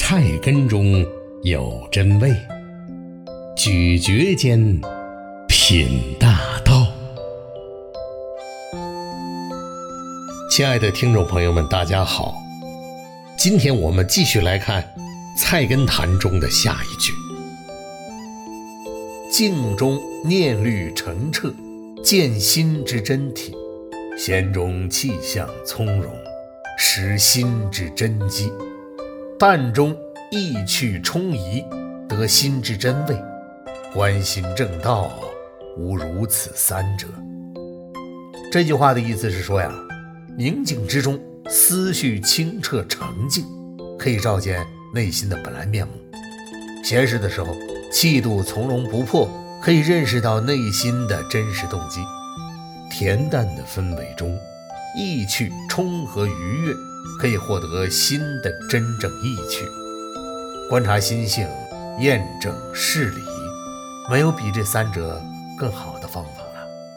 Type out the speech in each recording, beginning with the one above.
菜根中有真味，咀嚼间品大道。亲爱的听众朋友们，大家好，今天我们继续来看《菜根谭》中的下一句：镜中念虑澄澈，见心之真体，弦中气象从容，识心之真机，半中意趣充怡，得心之真味，观心正道，无如此三者。这句话的意思是说呀，宁静之中思绪清澈澄净，可以照见内心的本来面目；闲适的时候气度从容不迫，可以认识到内心的真实动机。恬淡的氛围中，意趣充和愉悦，可以获得心的真正意趣。观察心性，验证事理，没有比这三者更好的方法了。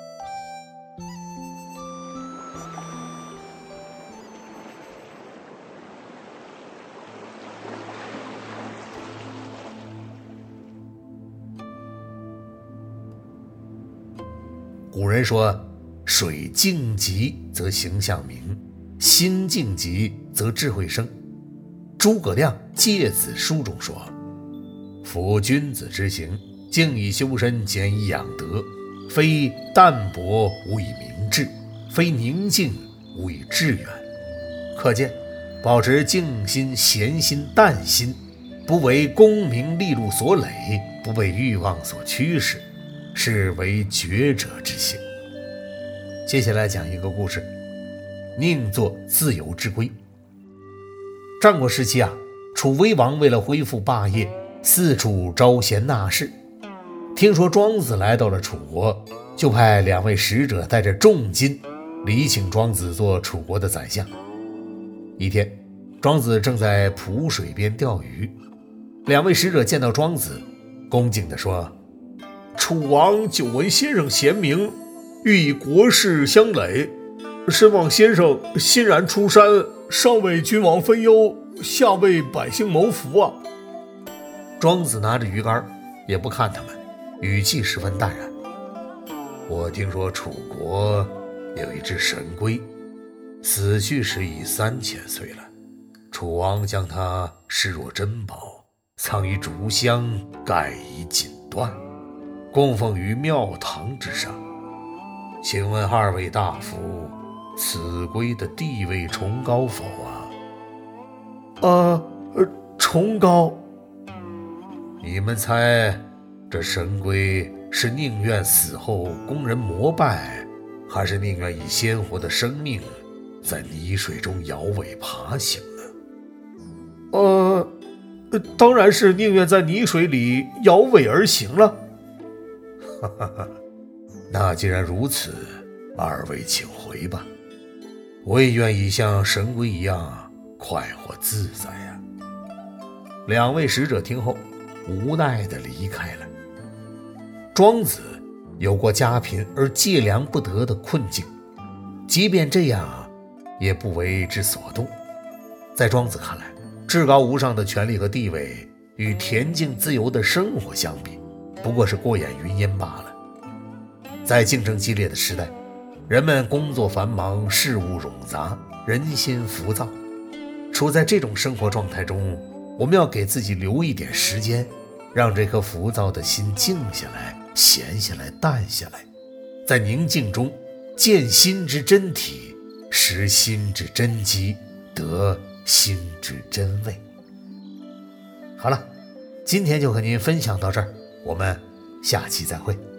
古人说，水静极则形象明，心静极则智慧生。诸葛亮《诫子书》中说，夫君子之行，静以修身，俭以养德，非淡泊无以明志，非宁静无以致远。可见保持静心、闲心、淡心，不为功名利禄所累，不被欲望所驱使，是为觉者之行。接下来讲一个故事，宁做自由之龟。战国时期啊，楚威王为了恢复霸业，四处招贤纳士。听说庄子来到了楚国，就派2位使者带着重金礼请庄子做楚国的宰相。一天，庄子正在濮水边钓鱼，2位使者见到庄子，恭敬地说：楚王久闻先生贤明，欲以国事相累，深望先生欣然出山，上为君王分忧，下为百姓谋福啊。庄子拿着鱼竿，也不看他们，语气十分淡然。我听说楚国有一只神龟，死去时已3000岁了，楚王将它视若珍宝，藏于竹箱，盖以锦缎，供奉于庙堂之上。请问2位大夫，此龟的地位崇高否啊？崇高。你们猜，这神龟是宁愿死后供人膜拜，还是宁愿以鲜活的生命在泥水中摇尾爬行呢？当然是宁愿在泥水里摇尾而行了。哈哈哈，那既然如此，2位请回吧，我也愿意像神龟一样快活自在呀。2位使者听后无奈地离开了。庄子有过家贫而借粮不得的困境，即便这样也不为之所动。在庄子看来，至高无上的权力和地位与恬静自由的生活相比，不过是过眼云烟罢了。在竞争激烈的时代，人们工作繁忙，事务冗杂，人心浮躁。处在这种生活状态中，我们要给自己留一点时间，让这颗浮躁的心静下来，闲下来，淡下来，在宁静中见心之真体，识心之真机，得心之真味。好了，今天就和您分享到这儿，我们下期再会。